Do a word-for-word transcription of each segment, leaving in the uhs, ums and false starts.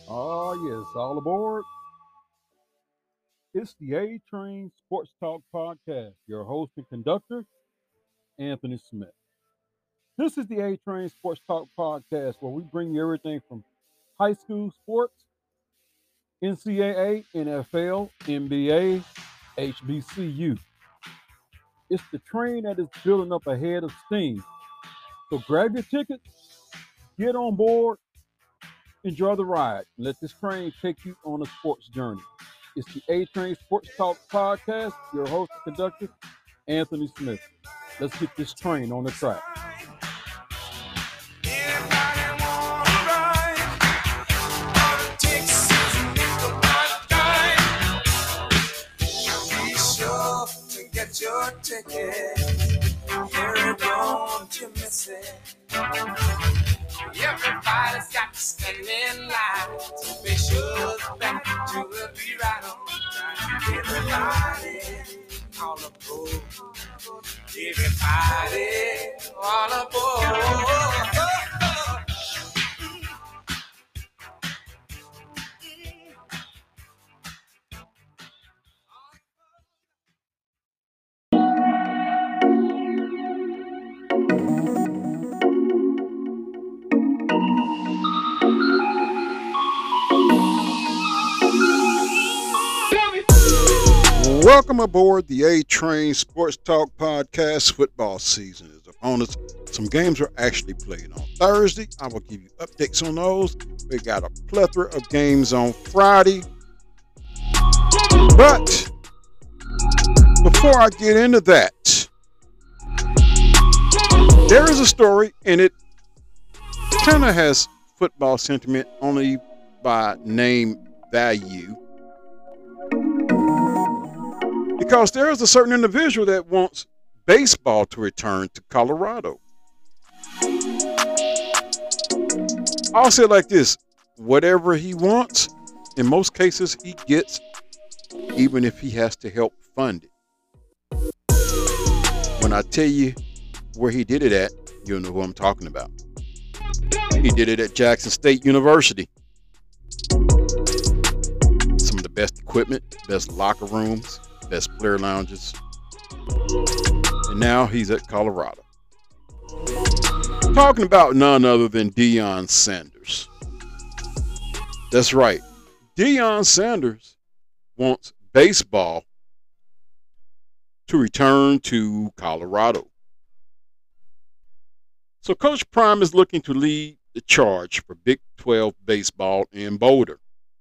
Oh, yes, all aboard. It's the A Train Sports Talk Podcast. Your host and conductor, Anthony Smith. This is the A Train Sports Talk Podcast where we bring you everything from high school sports, N C double A, N F L, N B A, H B C U. It's the train that is building up ahead of steam. So grab your tickets, get on board, enjoy the ride, and let this train take you on a sports journey. It's the A Train Sports Talk Podcast. Your host and conductor, Anthony Smith. Let's get this train on the track. Get your ticket, here don't you miss it. Everybody's got to stand in line, so make sure the back to will be right on time. Everybody, all aboard. Everybody, all aboard. Welcome aboard the A Train Sports Talk Podcast. Football season is upon us. Some games are actually played on Thursday. I will give you updates on those. We got a plethora of games on Friday. But before I get into that, there is a story, and it kind of has football sentiment only by name value. Because there is a certain individual that wants baseball to return to Colorado. I'll say it like this: whatever he wants, in most cases he gets, even if he has to help fund it. When I tell you where he did it at, you'll know who I'm talking about. He did it at Jackson State University. Some of the best equipment, best locker rooms, best player lounges, and now he's at Colorado. Talking about none other than Deion Sanders. That's right, Deion Sanders wants baseball to return to Colorado. So Coach Prime is looking to lead the charge for Big twelve baseball in Boulder.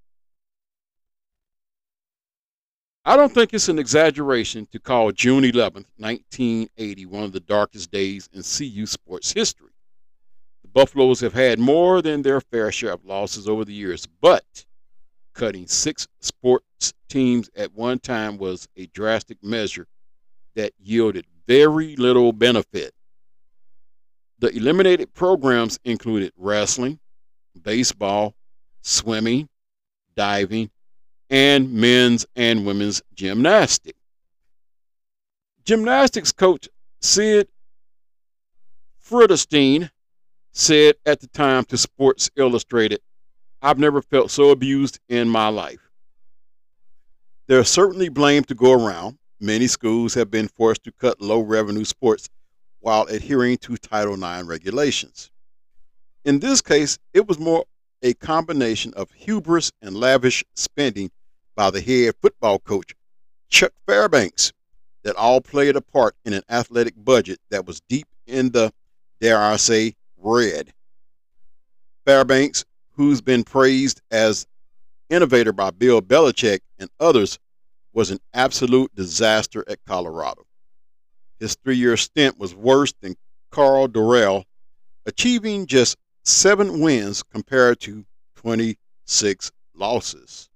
I don't think it's an exaggeration to call June eleventh, nineteen eighty, one of the darkest days in C U sports history. The Buffaloes have had more than their fair share of losses over the years, but cutting six sports teams at one time was a drastic measure that yielded very little benefit. The eliminated programs included wrestling, baseball, swimming, diving, and men's and women's gymnastics. Gymnastics coach Sid Freudenstein said at the time to Sports Illustrated, "I've never felt so abused in my life." There's certainly blame to go around. Many schools have been forced to cut low-revenue sports while adhering to Title nine regulations. In this case, it was more a combination of hubris and lavish spending by the head football coach, Chuck Fairbanks, that all played a part in an athletic budget that was deep in the, dare I say, red. Fairbanks, who's been praised as innovator by Bill Belichick and others, was an absolute disaster at Colorado. His three-year stint was worse than Carl Dorrell, achieving just seven wins compared to twenty-six losses.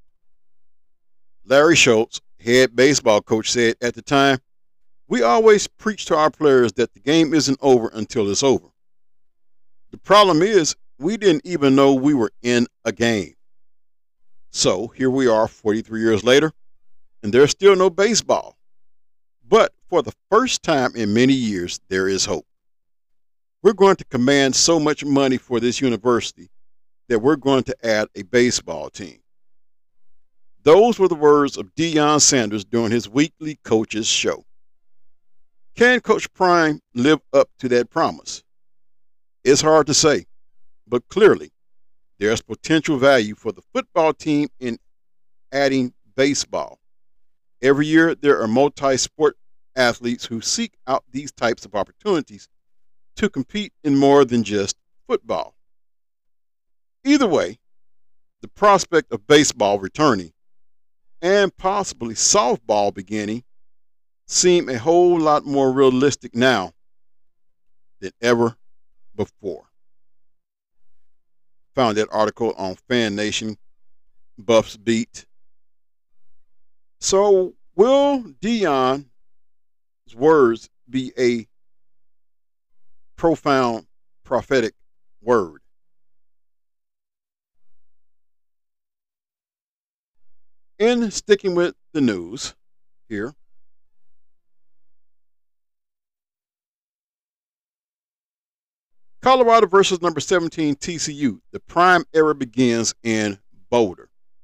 Larry Schultz, head baseball coach, said at the time, "We always preach to our players that the game isn't over until it's over. The problem is we didn't even know we were in a game. So here we are forty-three years later, and there's still no baseball. But for the first time in many years, there is hope. We're going to command so much money for this university that we're going to add a baseball team. Those were the words of Deion Sanders during his weekly coaches show. Can Coach Prime live up to that promise? It's hard to say, but clearly there's potential value for the football team in adding baseball. Every year there are multi-sport athletes who seek out these types of opportunities to compete in more than just football. Either way, the prospect of baseball returning and possibly softball beginning seem a whole lot more realistic now than ever before. Found that article on Fan Nation, Buffs Beat. So will Deion's words be a profound prophetic word? In sticking with the news here, Colorado versus number seventeen T C U. The prime era begins in Boulder.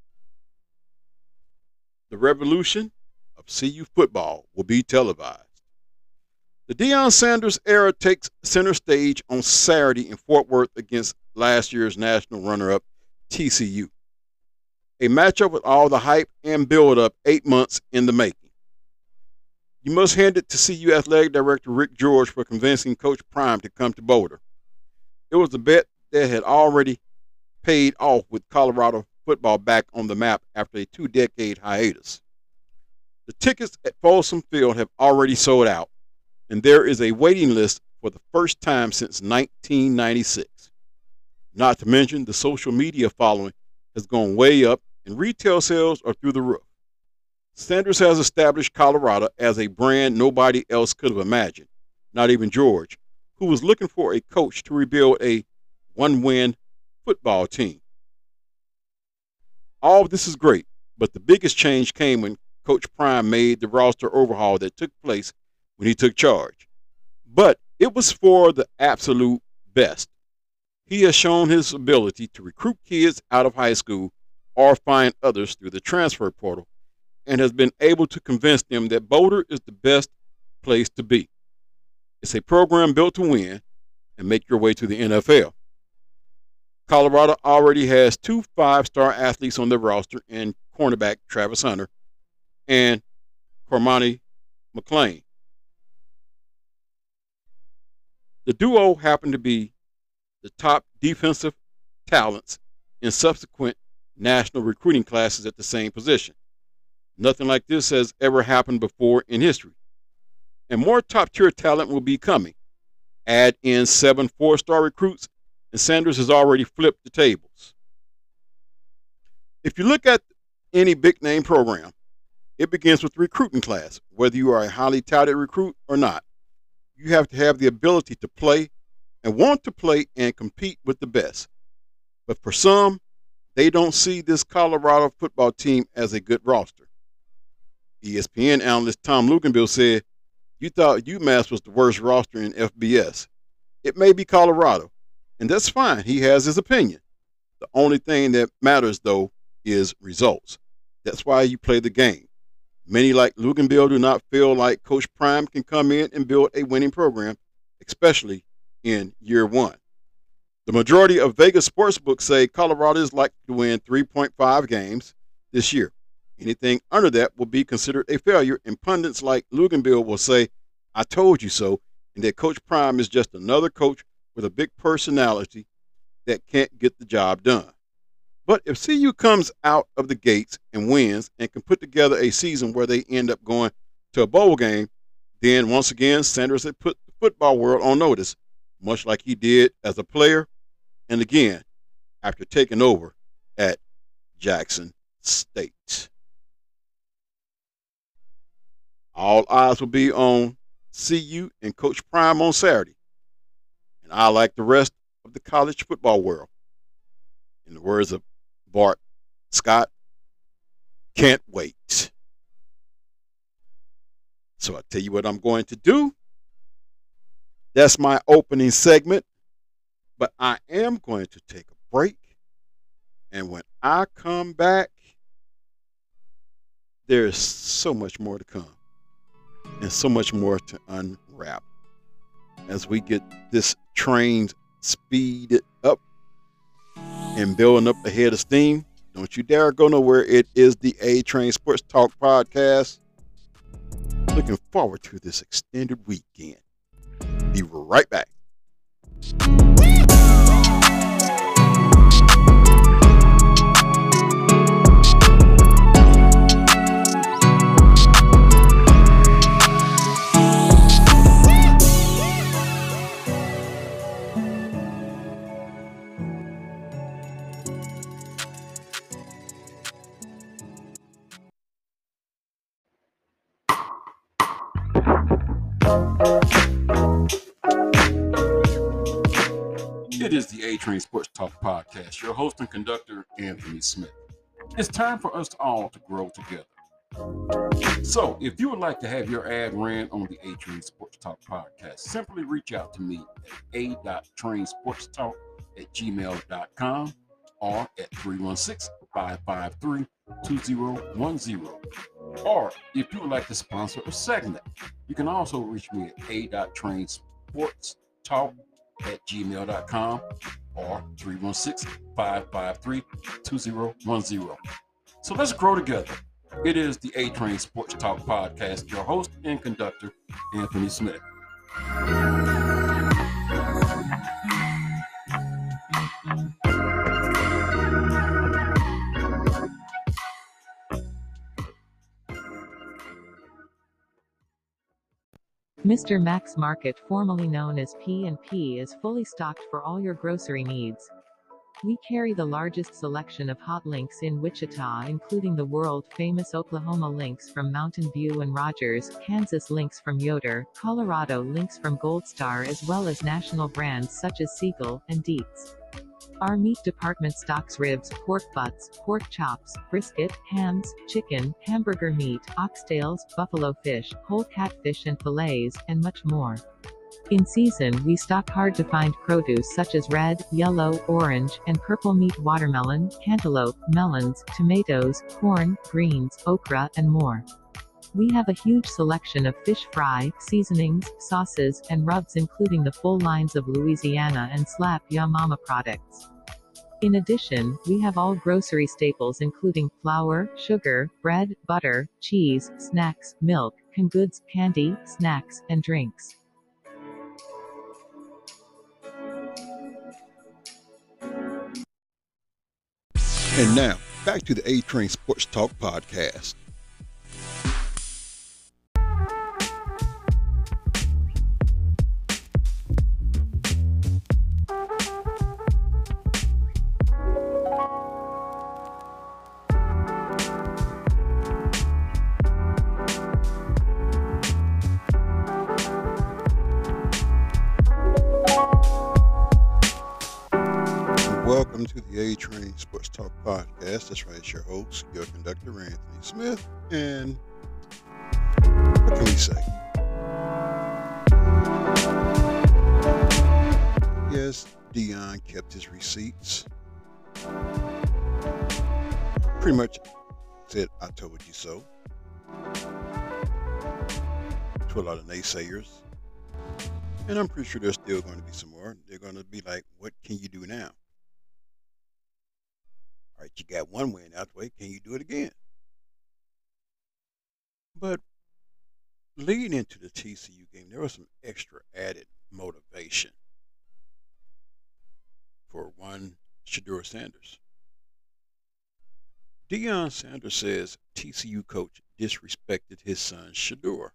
The revolution of C U football will be televised. The Deion Sanders era takes center stage on Saturday in Fort Worth against last year's national runner-up T C U. A matchup with all the hype and build-up eight months in the making. You must hand it to C U Athletic Director Rick George for convincing Coach Prime to come to Boulder. It was a bet that had already paid off with Colorado football back on the map after a two-decade hiatus. The tickets at Folsom Field have already sold out, and there is a waiting list for the first time since nineteen ninety-six. Not to mention the social media following has gone way up, and retail sales are through the roof. Sanders has established Colorado as a brand nobody else could have imagined, not even George, who was looking for a coach to rebuild a one-win football team. All of this is great, but the biggest change came when Coach Prime made the roster overhaul that took place when he took charge. But it was for the absolute best. He has shown his ability to recruit kids out of high school or find others through the transfer portal, and has been able to convince them that Boulder is the best place to be. It's a program built to win and make your way to the N F L. Colorado already has two five-star athletes on their roster in cornerback Travis Hunter and Cormani McClain. The duo happened to be the top defensive talents in subsequent national recruiting classes at the same position. Nothing like this has ever happened before in history. And more top-tier talent will be coming. Add in seven four-star recruits, and Sanders has already flipped the tables. If you look at any big-name program, it begins with the recruiting class. Whether you are a highly touted recruit or not, you have to have the ability to play and want to play and compete with the best. But for some, they don't see this Colorado football team as a good roster. E S P N analyst Tom Luginbill said, "You thought UMass was the worst roster in F B S. It may be Colorado, and that's fine. He has his opinion. The only thing that matters, though, is results. That's why you play the game. Many like Luginbill do not feel like Coach Prime can come in and build a winning program, especially in year one. The majority of Vegas sportsbooks say Colorado is likely to win three point five games this year. Anything under that will be considered a failure, and pundits like Luginbill will say, I told you so, and that Coach Prime is just another coach with a big personality that can't get the job done. But if C U comes out of the gates and wins and can put together a season where they end up going to a bowl game, then once again, Sanders had put the football world on notice, much like he did as a player, and again, after taking over at Jackson State. All eyes will be on C U and Coach Prime on Saturday. And I, like the rest of the college football world, in the words of Bart Scott, can't wait. So I tell you what I'm going to do. That's my opening segment. But I am going to take a break. And when I come back, there's so much more to come and so much more to unwrap as we get this train speeded up and building up ahead of steam. Don't you dare go nowhere. It is the A-Train Sports Talk Podcast. Looking forward to this extended weekend. Be right back. It is the A-Train Sports Talk Podcast. Your host and conductor, Anthony Smith. It's time for us all to grow together. So, if you would like to have your ad ran on the A-Train Sports Talk Podcast, simply reach out to me at a.trainsportstalk at gmail dot com or at three one six, five five three, two zero one zero. Or, if you would like to sponsor a segment, you can also reach me at a.trainsportstalk at gmail dot com or three one six, five five three, two zero one zero. So let's grow together. It is the A-Train Sports Talk Podcast. Your host and conductor, Anthony Smith. Mister Max Market, formerly known as P and P, is fully stocked for all your grocery needs. We carry the largest selection of hot links in Wichita, including the world-famous Oklahoma links from Mountain View and Rogers, Kansas links from Yoder, Colorado links from Gold Star, as well as national brands such as Siegel and Dietz. Our meat department stocks ribs, pork butts, pork chops, brisket, hams, chicken, hamburger meat, oxtails, buffalo fish, whole catfish and fillets, and much more. In season, we stock hard-to-find produce such as red, yellow, orange, and purple meat, watermelon, cantaloupe, melons, tomatoes, corn, greens, okra, and more. We have a huge selection of fish fry, seasonings, sauces, and rubs, including the full lines of Louisiana and Slap Ya Mama products. In addition, we have all grocery staples including flour, sugar, bread, butter, cheese, snacks, milk, canned goods, candy, snacks, and drinks. And now, back to the A-Train Sports Talk Podcast. Welcome to the A-Train Sports Talk Podcast. That's right, it's your host, your conductor, Anthony Smith. And what can we say? Yes, Deion kept his receipts. Pretty much said, I told you so, to a lot of naysayers. And I'm pretty sure there's still going to be some more. They're going to be like, what can you do now? All right, you got one win out the way. Can you do it again? But leading into the T C U game, there was some extra added motivation for one Shedeur Sanders. Deion Sanders says T C U coach disrespected his son Shedeur.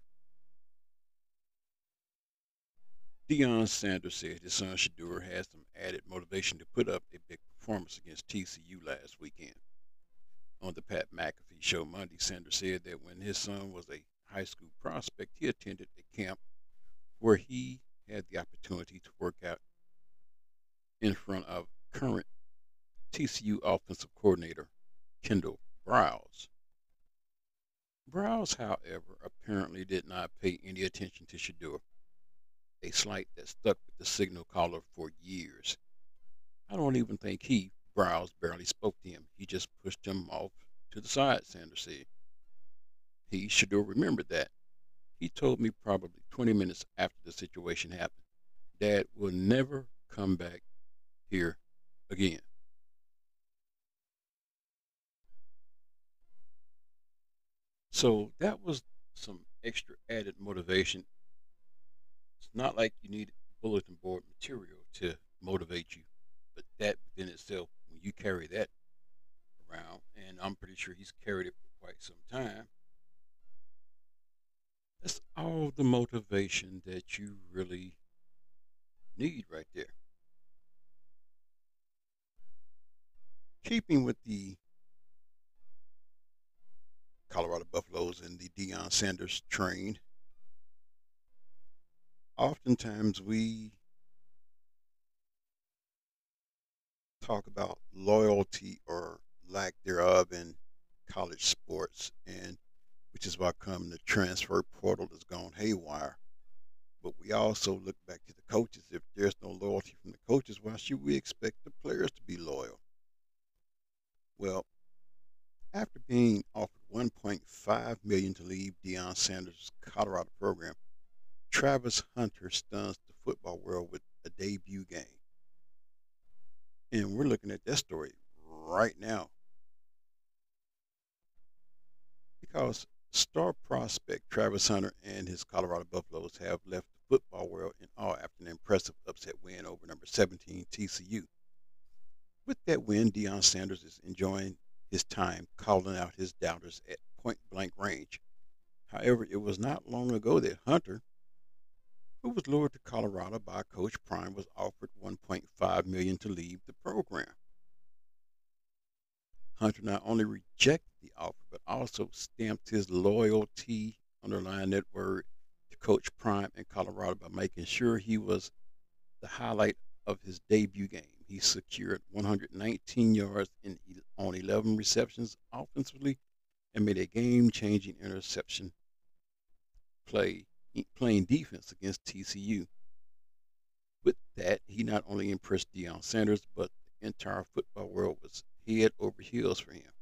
Deion Sanders said his son Shedeur has some added motivation to put up a big performance against T C U last weekend. On the Pat McAfee show Monday, Sanders said that when his son was a high school prospect, he attended a camp where he had the opportunity to work out in front of current T C U offensive coordinator Kendall Briles. Briles, however, apparently did not pay any attention to Shedeur, a slight that stuck with the signal caller for years. I don't even think he Browse barely spoke to him. He just pushed him off to the side, Sanders said. He should have remembered that. He told me probably twenty minutes after the situation happened, Dad will never come back here again. So that was some extra added motivation. It's not like you need bulletin board material to motivate you, but that within itself, when you carry that around, and I'm pretty sure he's carried it for quite some time, that's all the motivation that you really need right there. Keeping with the Colorado Buffaloes and the Deion Sanders train, oftentimes we talk about loyalty or lack thereof in college sports, and which is why come the transfer portal has gone haywire. But we also look back to the coaches. If there's no loyalty from the coaches, why should we expect the players to be loyal? Well, after being offered one point five million dollars to leave Deion Sanders' Colorado program, Travis Hunter stuns the football world with a debut game. And we're looking at that story right now because star prospect Travis Hunter and his Colorado Buffaloes have left the football world in awe after an impressive upset win over number seventeen T C U. With that win, Deion Sanders is enjoying his time calling out his doubters at point blank range. However, it was not long ago that Hunter, who was lured to Colorado by Coach Prime, was offered one point five million dollars to leave the program. Hunter not only rejected the offer, but also stamped his loyalty, underline that word, to Coach Prime in Colorado by making sure he was the highlight of his debut game. He secured one hundred nineteen yards in, on eleven receptions offensively and made a game-changing interception play playing defense against T C U. With that, he not only impressed Deion Sanders, but the entire football world was head over heels for him.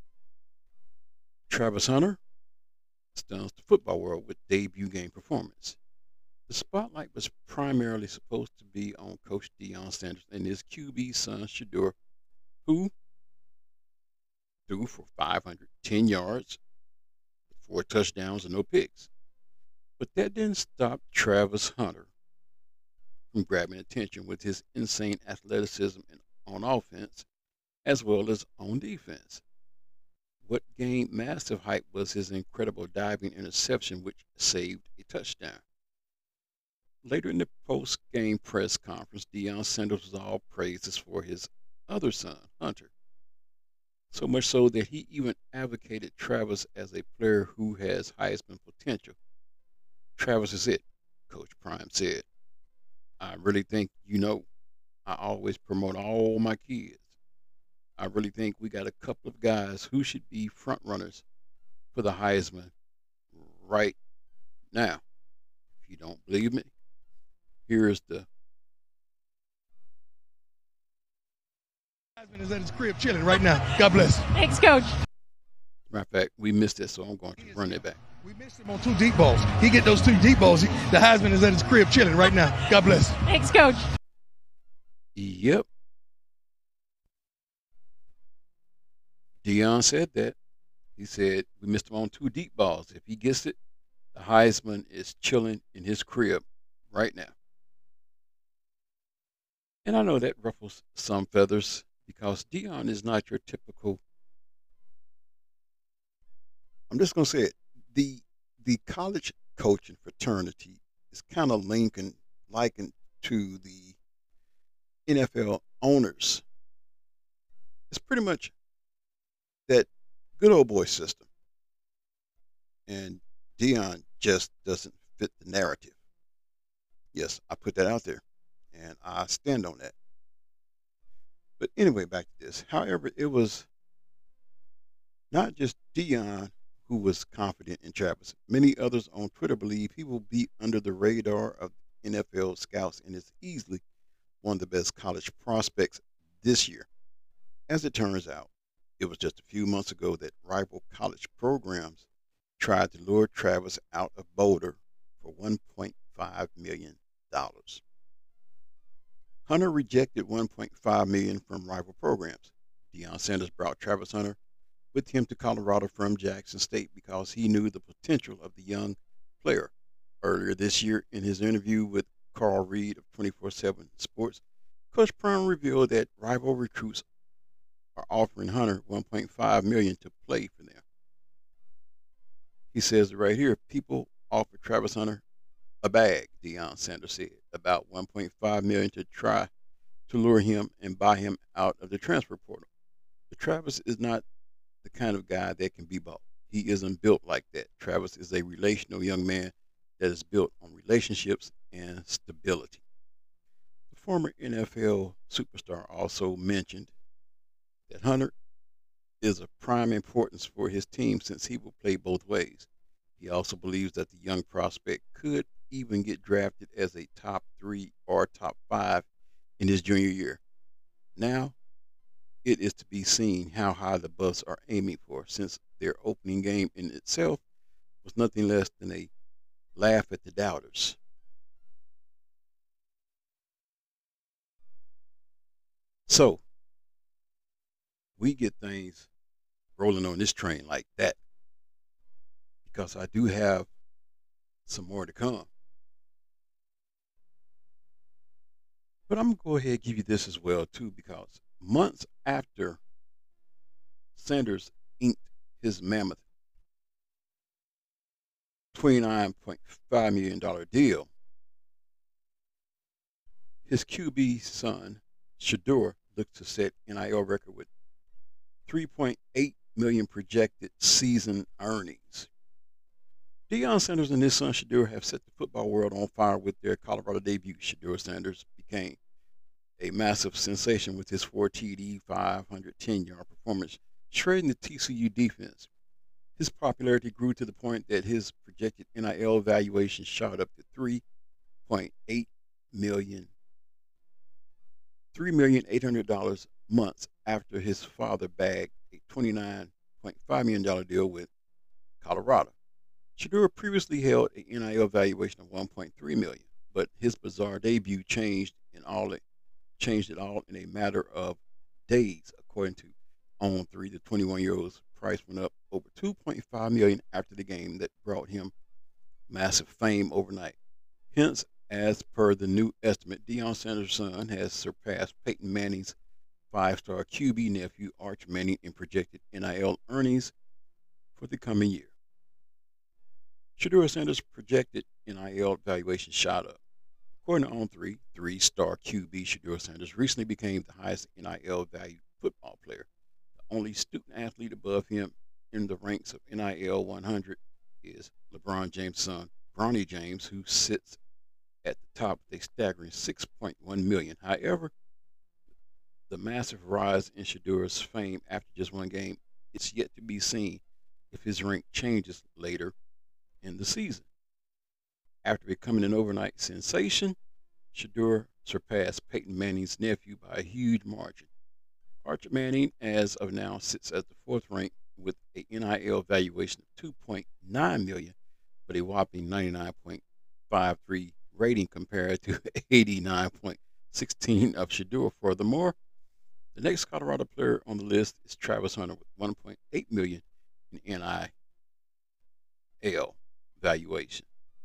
Travis Hunter stuns the football world with debut game performance. The spotlight was primarily supposed to be on Coach Deion Sanders and his Q B son Shedeur, who threw for five hundred ten yards, four touchdowns and no picks. But that didn't stop Travis Hunter from grabbing attention with his insane athleticism on offense as well as on defense. What gained massive hype was his incredible diving interception, which saved a touchdown. Later in the post-game press conference, Deion Sanders was all praises for his other son, Hunter. So much so that he even advocated Travis as a player who has Heisman potential. Travis is it, Coach Prime said. I really think you know I always promote all my kids. I really think we got a couple of guys who should be front runners for the Heisman right now. If you don't believe me, here's the Heisman is at his crib chilling right now. God bless. Thanks, Coach. Matter of fact, we missed it, so I'm going to run it back. We missed him on two deep balls. He get those two deep balls. He, the Heisman is at his crib chilling right now. God bless. Thanks, Coach. Yep. Deion said that. He said we missed him on two deep balls. If he gets it, the Heisman is chilling in his crib right now. And I know that ruffles some feathers because Deion is not your typical. I'm just going to say it. The the college coaching fraternity is kind of linking, likened to the N F L owners. It's pretty much that good old boy system. And Deion just doesn't fit the narrative. Yes, I put that out there, and I stand on that. But anyway, back to this. However, it was not just Deion who was confident in Travis. Many others on Twitter believe he will be under the radar of N F L scouts and is easily one of the best college prospects this year. As it turns out, it was just a few months ago that rival college programs tried to lure Travis out of Boulder for one point five million dollars. Hunter rejected one point five million dollars from rival programs. Deion Sanders brought Travis Hunter with him to Colorado from Jackson State because he knew the potential of the young player. Earlier this year, in his interview with Carl Reed of twenty-four seven Sports, Coach Prime revealed that rival recruits are offering Hunter one point five million dollars to play for them. He says right here, people offer Travis Hunter a bag, Deion Sanders said, about one point five million dollars to try to lure him and buy him out of the transfer portal. But Travis is not the kind of guy that can be bought. He isn't built like that. Travis is a relational young man that is built on relationships and stability. The former N F L superstar also mentioned that Hunter is of prime importance for his team since he will play both ways. He also believes that the young prospect could even get drafted as a top three or top five in his junior year. Now, it is to be seen how high the Buffs are aiming for, since their opening game in itself was nothing less than a laugh at the doubters. So, we get things rolling on this train like that because I do have some more to come. But I'm going to go ahead and give you this as well, too, because months after Sanders inked his mammoth twenty-nine point five million dollars deal, his Q B son, Shedeur, looks to set N I L record with three point eight million dollars projected season earnings. Deion Sanders and his son Shedeur have set the football world on fire with their Colorado debut. Shedeur Sanders became a massive sensation with his four T D, five hundred ten yard performance, shredding the T C U defense. His popularity grew to the point that his projected N I L valuation shot up to three point eight million dollars, three million eight hundred thousand dollars months after his father bagged a twenty-nine point five million dollars deal with Colorado. Shedeur previously held an N I L valuation of one point three million dollars, but his bizarre debut changed in all it changed it all in a matter of days, according to On three. The twenty-one-year-old's price went up over two point five million dollars after the game that brought him massive fame overnight. Hence, as per the new estimate, Deion Sanders' son has surpassed Peyton Manning's five-star Q B nephew, Arch Manning, in projected N I L earnings for the coming year. Shedeur Sanders' projected N I L valuation shot up. According to On three, three-star Q B Shedeur Sanders recently became the highest N I L valued football player. The only student athlete above him in the ranks of N I L one hundred is LeBron James' son, Bronny James, who sits at the top with a staggering six point one million dollars. However, the massive rise in Shedeur's fame after just one game is yet to be seen if his rank changes later in the season. After becoming an overnight sensation, Shedeur surpassed Peyton Manning's nephew by a huge margin. Arch Manning, as of now, sits at the fourth rank with a N I L valuation of two point nine million dollars, but a whopping ninety-nine point five three rating compared to eighty-nine point one six of Shedeur. Furthermore, the next Colorado player on the list is Travis Hunter with one point eight million dollars in N I L valuation.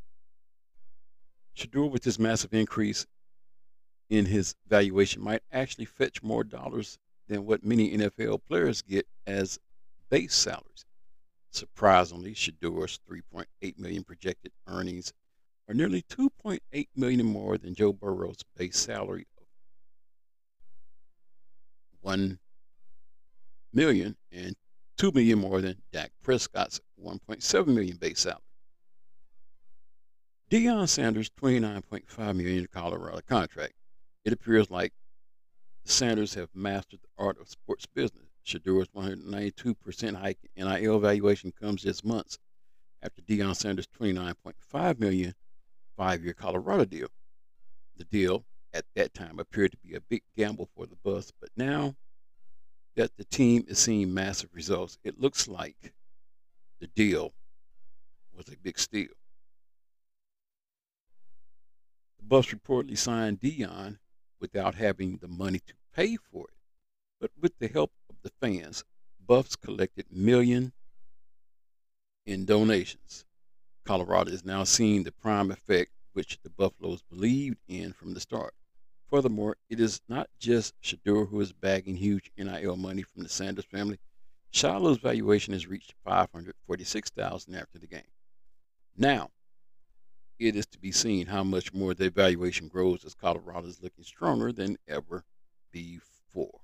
Shedeur, with his massive increase in his valuation, might actually fetch more dollars than what many N F L players get as base salaries. Surprisingly, Shedeur's three point eight million dollars projected earnings are nearly two point eight million dollars more than Joe Burrow's base salary of one million dollars and two million dollars more than Dak Prescott's one point seven million dollars base salary. Deion Sanders' twenty-nine point five million dollars Colorado contract. It appears like the Sanders have mastered the art of sports business. Shedeur's one hundred ninety-two percent hike in N I L valuation comes just months after Deion Sanders' twenty-nine point five million dollars five-year Colorado deal. The deal at that time appeared to be a big gamble for the Buffs, but now that the team is seeing massive results, it looks like the deal was a big steal. The Buffs reportedly signed Deion without having the money to pay for it, but with the help of the fans, Buffs collected millions in donations. Colorado is now seeing the prime effect which the Buffaloes believed in from the start. Furthermore, it is not just Shedeur who is bagging huge N I L money from the Sanders family. Shiloh's valuation has reached five hundred forty-six thousand dollars after the game. Now, it is to be seen how much more the valuation grows as Colorado is looking stronger than ever before.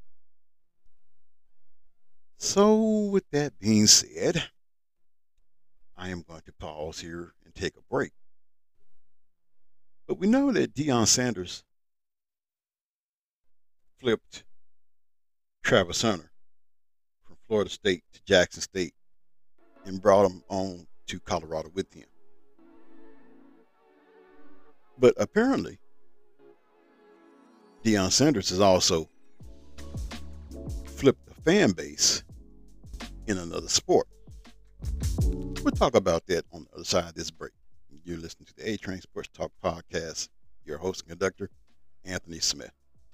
So, with that being said, I am going to pause here and take a break. But we know that Deion Sanders flipped Travis Hunter from Florida State to Jackson State and brought him on to Colorado with him. But apparently, Deion Sanders has also flipped the fan base in another sport. We'll talk about that on the other side of this break. You're listening to the A-Train Sports Talk Podcast. Your host and conductor, Anthony Smith.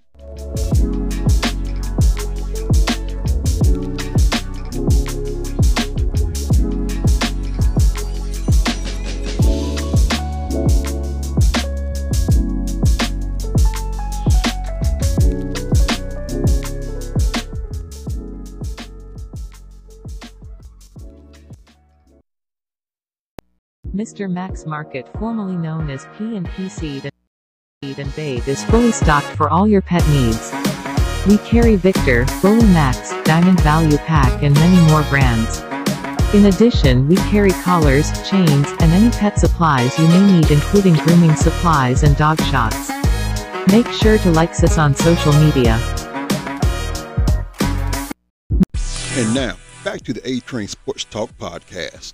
Mister Max Market, formerly known as P and P Seed and Babe, is fully stocked for all your pet needs. We carry Victor, Bully Max, Diamond Value Pack and many more brands. In addition, we carry collars, chains, and any pet supplies you may need, including grooming supplies and dog shots. Make sure to like us on social media. And now, back to the A-Train Sports Talk Podcast.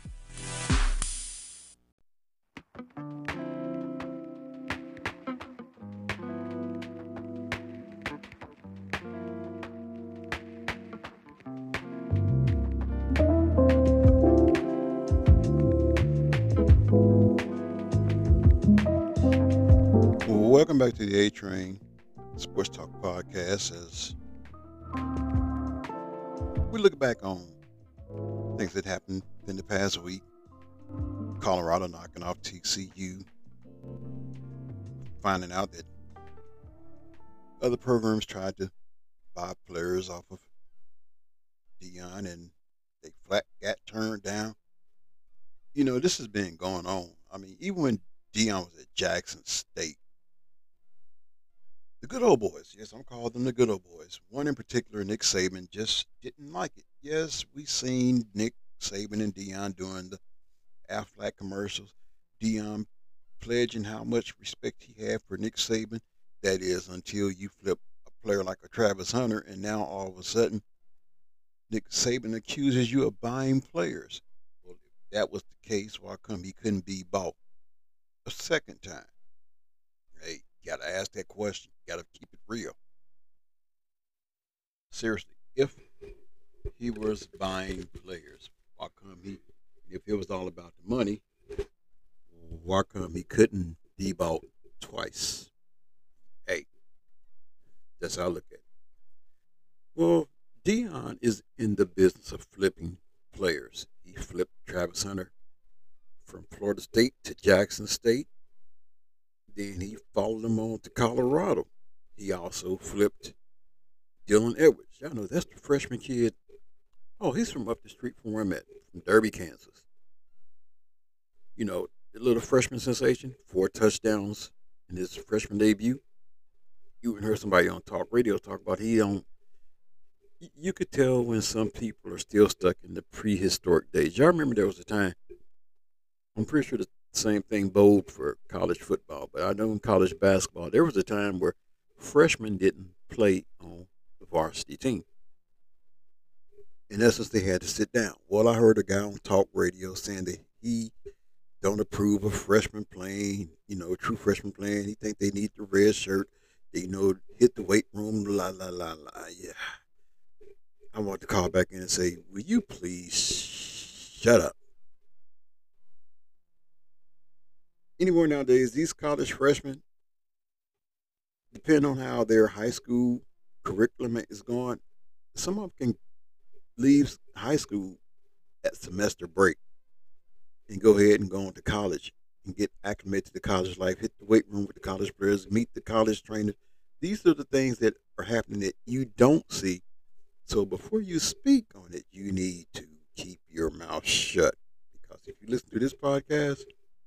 Welcome back to the A-Train Sports Talk Podcast as we look back on things that happened in the past week. Colorado knocking off T C U, finding out that other programs tried to buy players off of Deion and they flat got turned down. You know, this has been going on. I mean, even when Deion was at Jackson State, the good old boys, yes, I'm calling them the good old boys. One in particular, Nick Saban, just didn't like it. Yes, we seen Nick Saban and Deion doing the Aflac commercials. Deion pledging how much respect he had for Nick Saban. That is, until you flip a player like a Travis Hunter, and now all of a sudden, Nick Saban accuses you of buying players. Well, if that was the case, why come he couldn't be bought a second time? Hey, you gotta ask that question. You gotta keep it real. Seriously, if he was buying players, why come he, if it was all about the money, why come he couldn't be bought twice? Hey, that's how I look at it. Well, Deion is in the business of flipping players. He flipped Travis Hunter from Florida State to Jackson State. Then he followed him on to Colorado. He also flipped Dylan Edwards. Y'all know that's the freshman kid. Oh, he's from up the street from where I'm at, from Derby, Kansas. You know, the little freshman sensation, four touchdowns in his freshman debut. You even heard somebody on talk radio talk about he don't. You could tell when some people are still stuck in the prehistoric days. Y'all remember there was a time, I'm pretty sure the same thing bode for college football, but I know in college basketball, there was a time where freshmen didn't play on the varsity team. In essence, they had to sit down. Well, I heard a guy on talk radio saying that he don't approve of freshmen playing, you know, true freshmen playing. He think they need the red shirt. They, you know, hit the weight room, la, la, la, la, yeah. I want to call back in and say, will you please shut up? Anymore nowadays, these college freshmen, depending on how their high school curriculum is going, some of them can leave high school at semester break and go ahead and go on to college and get acclimated to the college life, hit the weight room with the college players, meet the college trainers. These are the things that are happening that you don't see. So before you speak on it, you need to keep your mouth shut. Because if you listen to this podcast,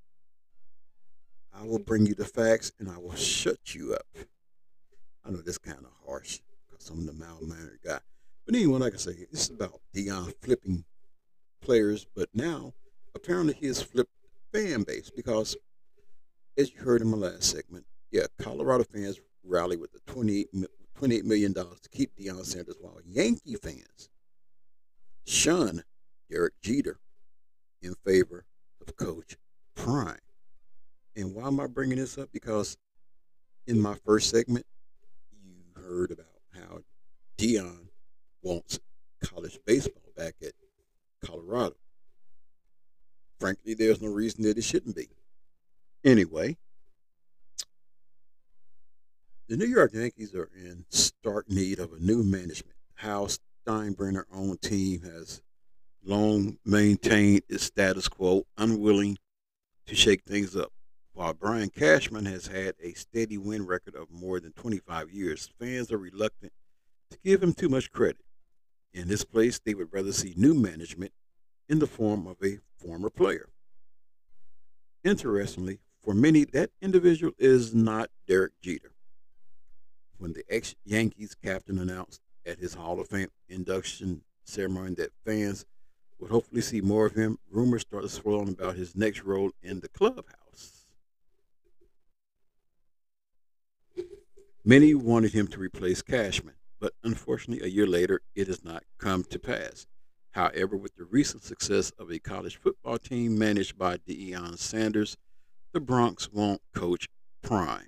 I will bring you the facts and I will shut you up. I know that's kind of harsh because I'm the mild-mannered guy. But anyway, like I say, this is about Deion flipping players. But now, apparently he has flipped fan base because, as you heard in my last segment, yeah, Colorado fans rally with the twenty-eight million dollars to keep Deion Sanders, while Yankee fans shun Derek Jeter in favor of Coach Prime. And why am I bringing this up? Because in my first segment, you heard about how Deion wants college baseball back at Colorado. Frankly, there's no reason that it shouldn't be. Anyway, the New York Yankees are in stark need of a new management. Hal Steinbrenner-owned team has long maintained its status quo, unwilling to shake things up. While Brian Cashman has had a steady win record of more than twenty-five years, fans are reluctant to give him too much credit. In this place, they would rather see new management in the form of a former player. Interestingly, for many, that individual is not Derek Jeter. When the ex-Yankees captain announced at his Hall of Fame induction ceremony that fans would hopefully see more of him, rumors started swirling about his next role in the clubhouse. Many wanted him to replace Cashman, but unfortunately, a year later, it has not come to pass. However, with the recent success of a college football team managed by Deion Sanders, the Bronx won't coach Prime.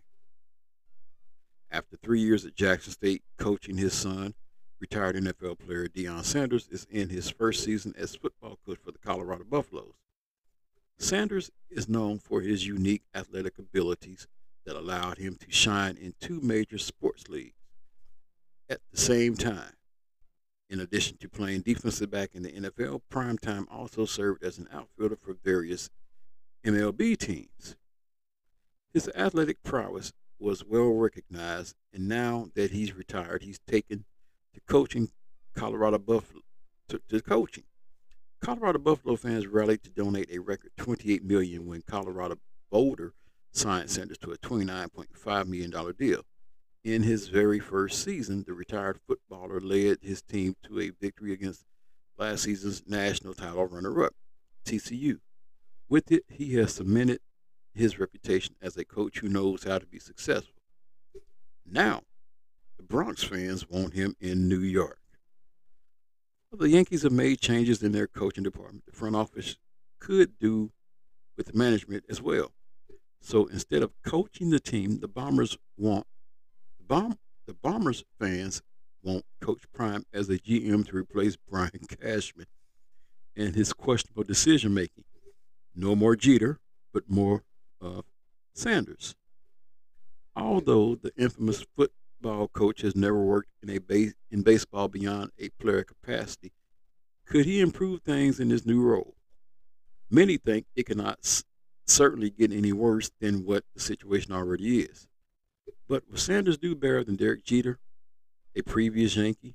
After three years at Jackson State coaching his son, retired N F L player Deion Sanders is in his first season as football coach for the Colorado Buffaloes. Sanders is known for his unique athletic abilities that allowed him to shine in two major sports leagues at the same time. In addition to playing defensive back in the N F L, Primetime also served as an outfielder for various M L B teams. His athletic prowess was well recognized, and now that he's retired, he's taken to coaching Colorado Buffalo to, to coaching. Colorado Buffalo fans rallied to donate a record twenty-eight million dollars when Colorado Boulder signed Sanders to a twenty-nine point five million dollars deal. In his very first season, the retired footballer led his team to a victory against last season's national title runner-up, T C U. With it, he has cemented his reputation as a coach who knows how to be successful. Now, the Bronx fans want him in New York. Well, the Yankees have made changes in their coaching department. The front office could do with the management as well. So instead of coaching the team, the Bombers want the bomb the Bombers fans want Coach Prime as a G M to replace Brian Cashman and his questionable decision making. No more Jeter, but more of Sanders. Although the infamous football coach has never worked in a base in baseball beyond a player capacity, could he improve things in his new role? Many think it cannot s- certainly get any worse than what the situation already is. But will Sanders do better than Derek Jeter, a previous Yankee?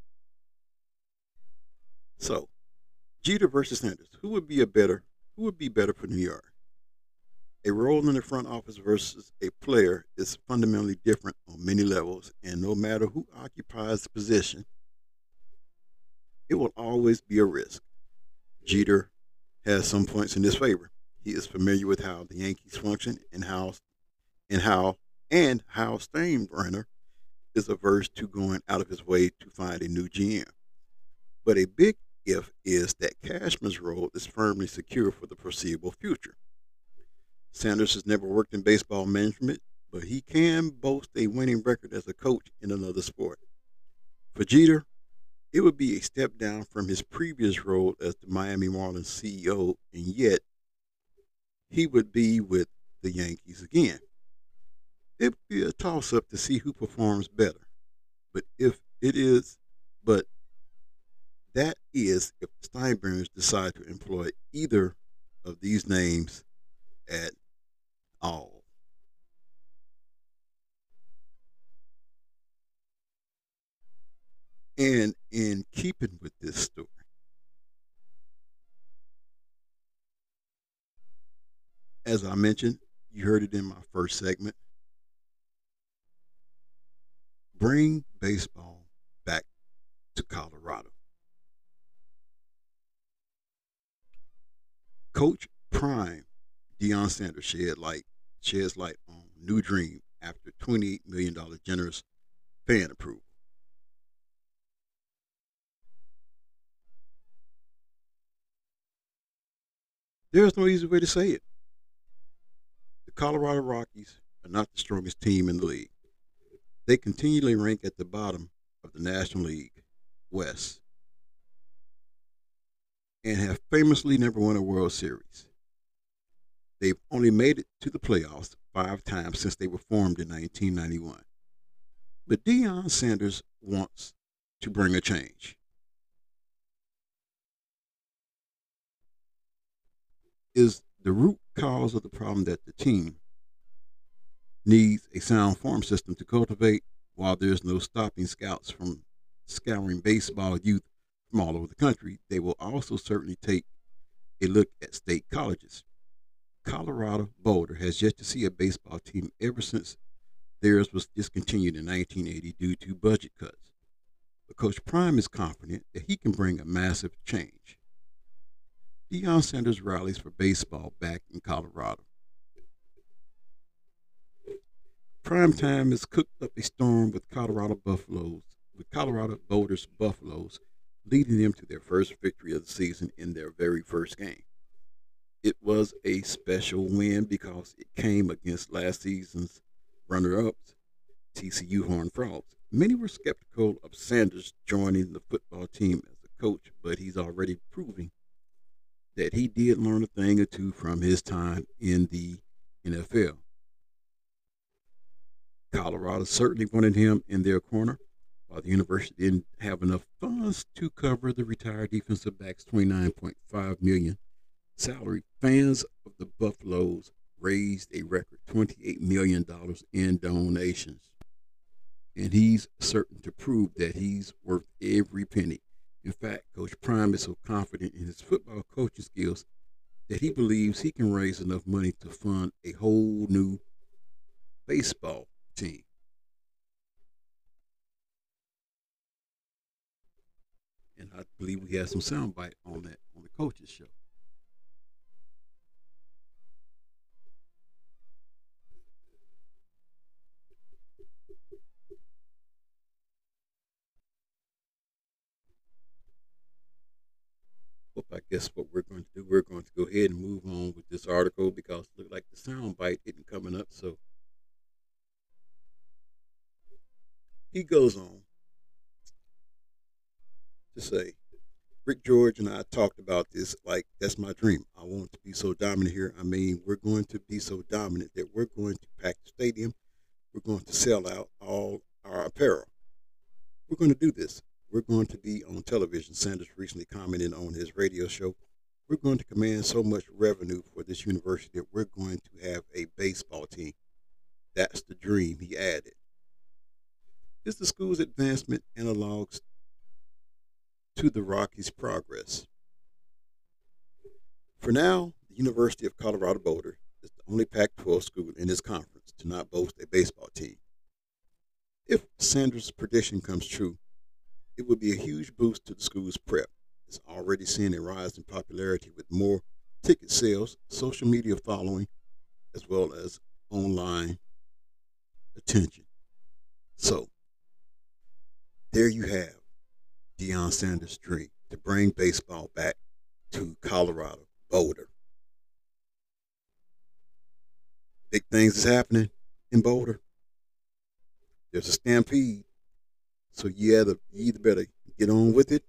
So, Jeter versus Sanders, who would be a better who would be better for New York? A role in the front office versus a player is fundamentally different on many levels, and no matter who occupies the position, it will always be a risk. Jeter has some points in his favor. He is familiar with how the Yankees function and how and how and how Steinbrenner is averse to going out of his way to find a new G M. But a big if is that Cashman's role is firmly secure for the foreseeable future. Sanders has never worked in baseball management, but he can boast a winning record as a coach in another sport. For Jeter, It would be a step down from his previous role as the Miami Marlins C E O, and yet he would be with the Yankees again. It would be a toss up to see who performs better. But if it is, but that is if the Steinbrenners decide to employ either of these names at all. And in keeping with this story, as I mentioned, you heard it in my first segment, bring baseball back to Colorado. Coach Prime Deion Sanders shed light, sheds light on new dream after twenty-eight million dollars generous fan approval. There's no easy way to say it. The Colorado Rockies are not the strongest team in the league. They continually rank at the bottom of the National League West and have famously never won a World Series. They've only made it to the playoffs five times since they were formed in nineteen ninety-one. But Deion Sanders wants to bring a change. Is the root cause of the problem that the team needs a sound farm system to cultivate, while there's no stopping scouts from scouring baseball youth from all over the country? They will also certainly take a look at state colleges. Colorado Boulder has yet to see a baseball team ever since theirs was discontinued in nineteen eighty due to budget cuts. But Coach Prime is confident that he can bring a massive change. Deion Sanders rallies for baseball back in Colorado. Primetime has cooked up a storm with Colorado Buffaloes, with Colorado Boulder's Buffaloes, leading them to their first victory of the season in their very first game. It was a special win because it came against last season's runner-ups, T C U Horned Frogs. Many were skeptical of Sanders joining the football team as a coach, but he's already proving that he did learn a thing or two from his time in the N F L. Colorado certainly wanted him in their corner, while the university didn't have enough funds to cover the retired defensive back's twenty-nine point five million dollars salary. Fans of the Buffaloes raised a record twenty-eight million dollars in donations, and he's certain to prove that he's worth every penny. In fact, Coach Prime is so confident in his football coaching skills that he believes he can raise enough money to fund a whole new baseball team. And I believe we have some soundbite on that on the coaches show. Well, I guess what we're going to do, we're going to go ahead and move on with this article because it looked like the soundbite isn't coming up. So he goes on to say, Rick George and I talked about this like that's my dream. I want to be so dominant here. I mean, we're going to be so dominant that we're going to pack the stadium. We're going to sell out all our apparel. We're going to do this. We're going to be on television. Sanders recently commented on his radio show. We're going to command so much revenue for this university that we're going to have a baseball team. That's the dream, he added. Is the school's advancement analogs to the Rockies' progress? For now, the University of Colorado Boulder is the only Pac twelve school in this conference to not boast a baseball team. If Sanders' prediction comes true, it would be a huge boost to the school's prep. It's already seeing a rise in popularity with more ticket sales, social media following, as well as online attention. So, there you have Deion Sanders' dream to bring baseball back to Colorado Boulder. Big things is happening in Boulder. There's a stampede. So you either, you either better get on with it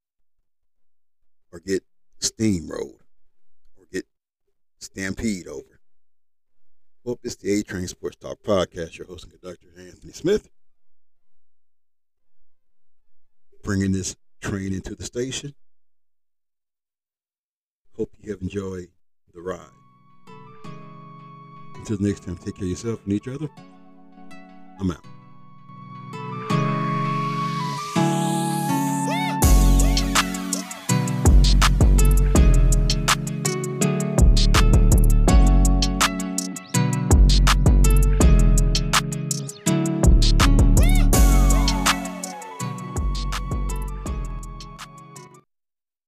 or get steamrolled or get stampede over. Well, it's the A-Train Sports Talk Podcast. Your host and conductor, Anthony Smith. Bringing this train into the station. Hope you have enjoyed the ride. Until next time, take care of yourself and each other. I'm out.